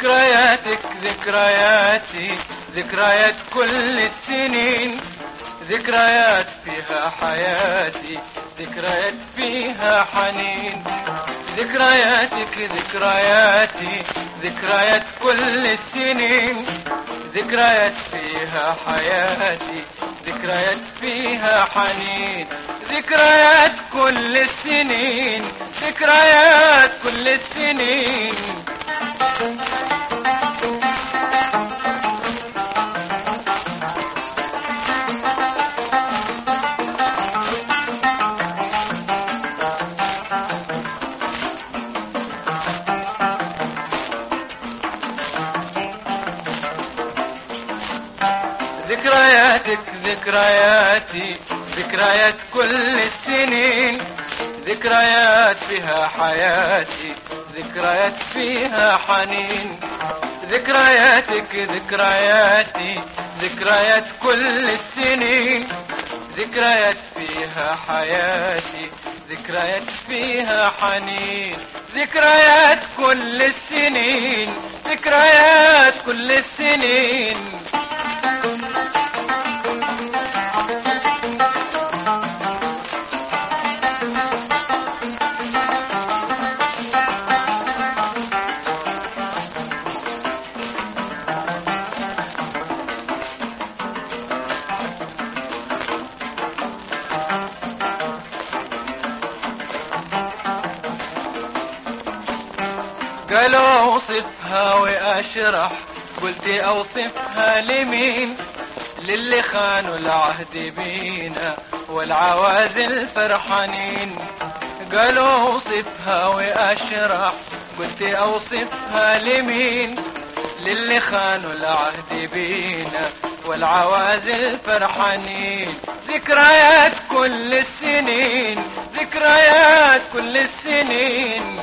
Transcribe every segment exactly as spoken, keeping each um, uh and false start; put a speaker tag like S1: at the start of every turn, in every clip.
S1: ذكرياتك ذكرياتي ذكريات كل السنين، ذكريات فيها حياتي، ذكريات فيها حنين. ذكرياتك ذكرياتي ذكريات كل السنين، ذكريات فيها حياتي، ذكريات فيها حنين. ذكريات كل السنين، ذكريات كل السنين. ذكرياتك ذكرياتي ذكريات كل السنين، ذكريات فيها حياتي، ذكريات فيها حنين. ذكرياتك ذكرياتي ذكريات كل السنين، ذكريات فيها حياتي، ذكريات فيها حنين. ذكريات كل السنين، ذكريات كل السنين. قالوا اوصفها واشرح، قلت اوصفها لمين؟ للي خانوا العهد بينا والعوازل فرحانين. قالوا اوصفها واشرح، قلت اوصفها لمين؟ للي خانوا العهد بينا والعوازل فرحانين. ذكريات كل السنين، ذكريات كل السنين.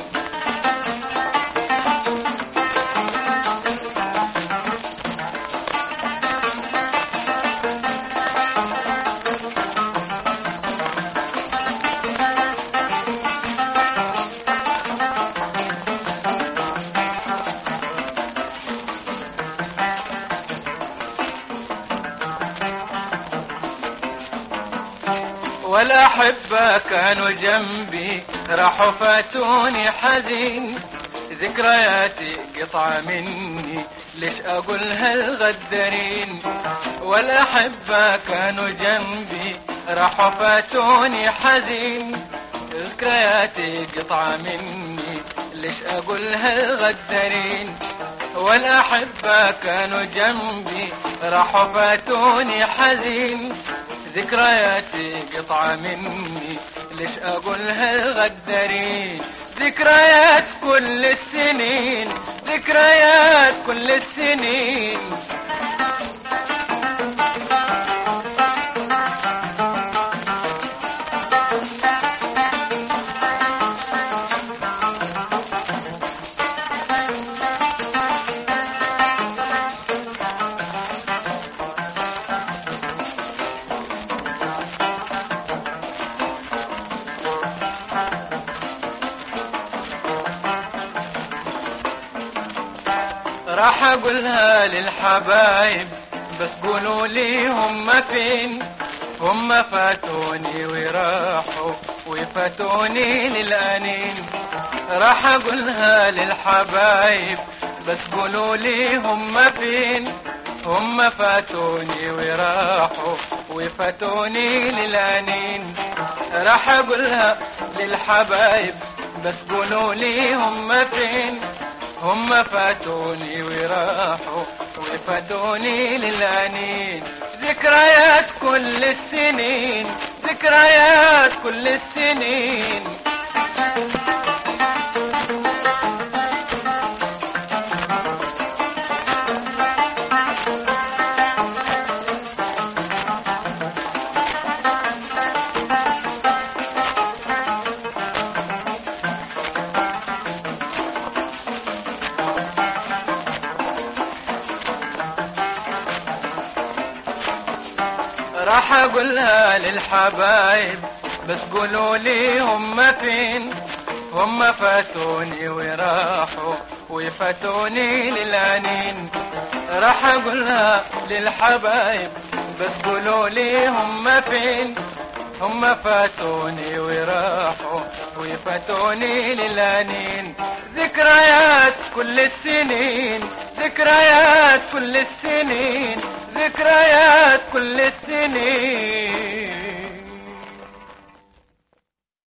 S1: والأحبة كانوا جنبي راحوا فاتوني حزين. ذكرياتي قطعة مني ليش أقولها الغدارين؟ والأحبة كانوا جنبي راحوا فاتوني حزين. ذكرياتي قطعة مني ليش أقولها الغدارين؟ والأحبة كانوا جنبي راحوا فاتوني حزين. ذكرياتي قطعة مني ليش أقولها الغدارين؟ ذكريات كل السنين، ذكريات كل السنين. راح اقولها للحبايب بس قولوا لي هم فين؟ هم فاتوني وراحوا وفاتوني للأنين. راح اقولها للحبايب بس قولوا لي هم فين؟ هم فاتوني وراحوا وفاتوني للأنين. راح اقولها للحبايب بس قولوا لي هم فين؟ هم فاتوني وراحوا وفاتوني للأنين. ذكريات كل السنين، ذكريات كل السنين. راح اقولها للحبايب بس قولوا لي هم فين؟ هم فاتوني وراحوا ويفاتوني للعنين. راح اقولها للحبايب بس قولوا لي هم فين، هم فاتوني وراحوا ويفاتوني للعنين. ذكريات كل السنين، ذكريات كل السنين، ذكريات كل السنين.